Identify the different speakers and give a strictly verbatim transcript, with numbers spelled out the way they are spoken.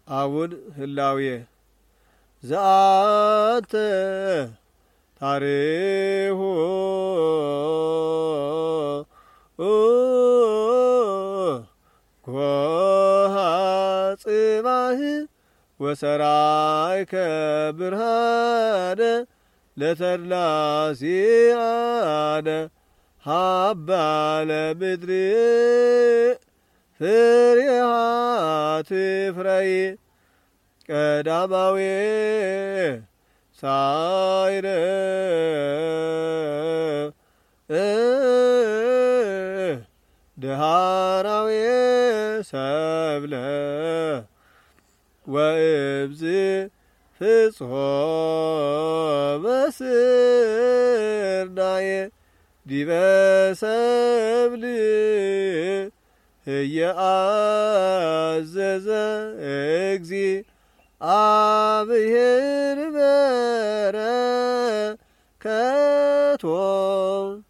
Speaker 1: አቡድ ህላዌ ዘአተ ታሪሁ ጎሃ ጽባህ ወሰራይከ ብርሃነ ለተድላ ሲአነ ሀባ ለምድሪ ፍሬሃ ትፍረይ ቀዳማዊ ሳይረ ደሃራዊ ሰብለ ወእብዝ ፍጽሖ በስርናየ ዲበ ሰብል እየአዘዘ እግዚአብሔር በረከቶ